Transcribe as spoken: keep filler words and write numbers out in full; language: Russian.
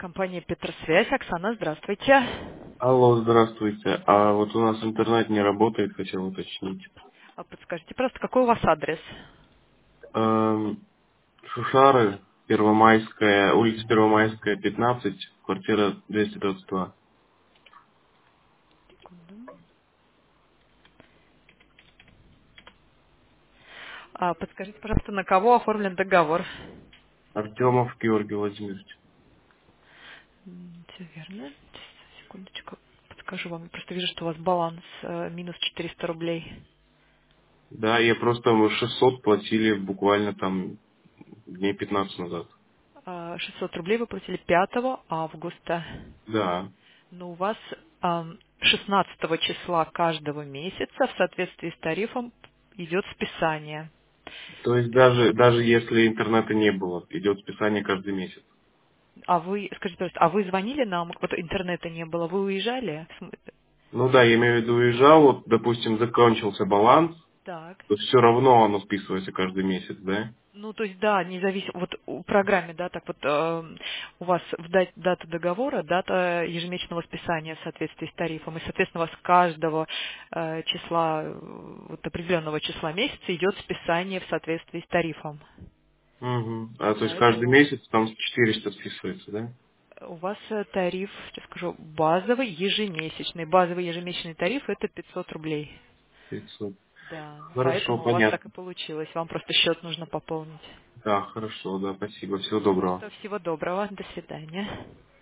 Компания Петросвязь. Оксана, здравствуйте. Алло, здравствуйте. А вот у нас интернет не работает, хотел уточнить. А подскажите, просто какой у вас адрес? Эм, Шушары, Первомайская, улица Первомайская, пятнадцать, квартира двести двадцать два. Секунду. А подскажите, пожалуйста, на кого оформлен договор? Артемов Георгий Владимирович. Все верно. Сейчас, секундочку. Подскажу вам. Я просто вижу, что у вас баланс э, минус четыреста рублей. Да, я просто мы шестьсот платили буквально там дней пятнадцать назад. А, шестьсот рублей вы платили пятого августа. Да. Но у вас ам, шестнадцатого числа каждого месяца в соответствии с тарифом идет списание. То есть даже, даже если интернета не было, идет списание каждый месяц. А вы, скажите, пожалуйста, а вы звонили нам, вот интернета не было, вы уезжали? В смы- Ну да, я имею в виду уезжал, вот, допустим, закончился баланс, Так. то все равно оно списывается каждый месяц, да? Ну, то есть, да, независимо, вот у программе, да, так вот, э, у вас в дат- дата договора, дата ежемесячного списания в соответствии с тарифом, и, соответственно, у вас каждого э, числа, э, вот определенного числа месяца идет списание в соответствии с тарифом. Угу. А то есть каждый Поэтому месяц там четыреста списывается, да? у вас э, тариф, сейчас скажу, базовый ежемесячный. Базовый ежемесячный тариф это пятьсот рублей. пятьсот. Да, Хорошо, поэтому у вас так понятно. и получилось. Вам просто счет нужно пополнить. Да, хорошо, да, спасибо. Всего Не за доброго. что. Всего доброго. До свидания.